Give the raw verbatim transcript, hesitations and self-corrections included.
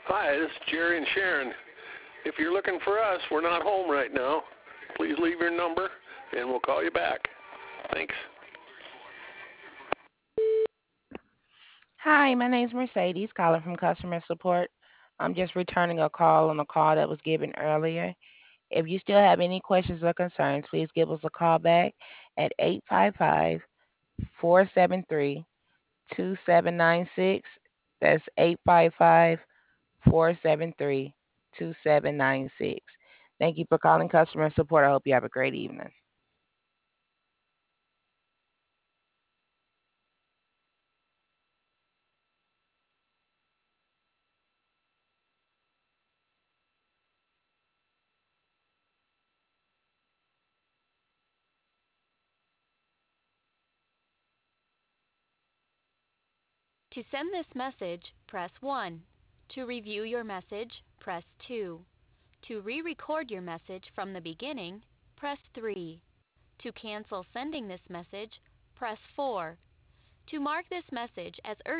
Hi, this is Jerry and Sharon. If you're looking for us, we're not home right now. Please leave your number, and we'll call you back. Thanks. Hi, my name is Mercedes, calling from customer support. I'm just returning a call on a call that was given earlier. If you still have any questions or concerns, please give us a call back at eight five five, four seven three, two seven nine six. That's eight five five, four seven three, two seven nine six. Thank you for calling customer support. I hope you have a great evening. To send this message, press one. To review your message, press two. To re-record your message from the beginning, press three. To cancel sending this message, press four. To mark this message as urgent,